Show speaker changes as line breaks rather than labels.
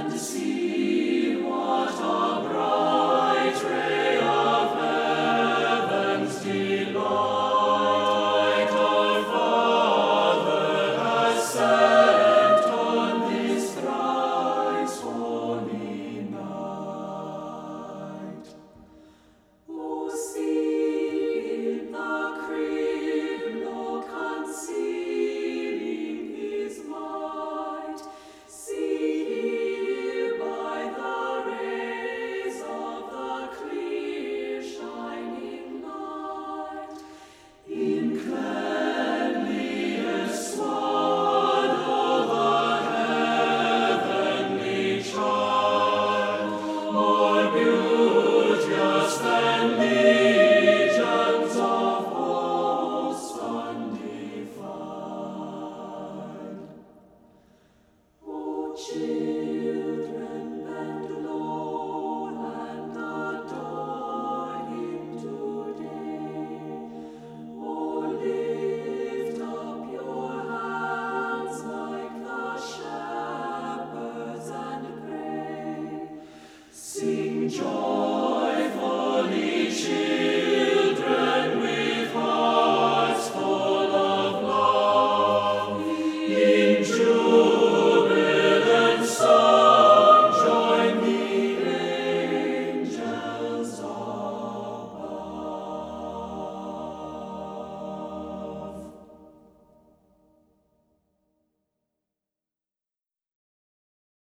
See what a bright ray of heaven's delight our Father has sent on this thrice holy night. Oh, see in the crib no concealing his might. See by the rays of the clear shining light, in cleanliest swaddle the heavenly child, more beauteous than legions of hosts undefined. O children, bend low and adore him today. O lift up your hands like the shepherds and pray. Sing joy.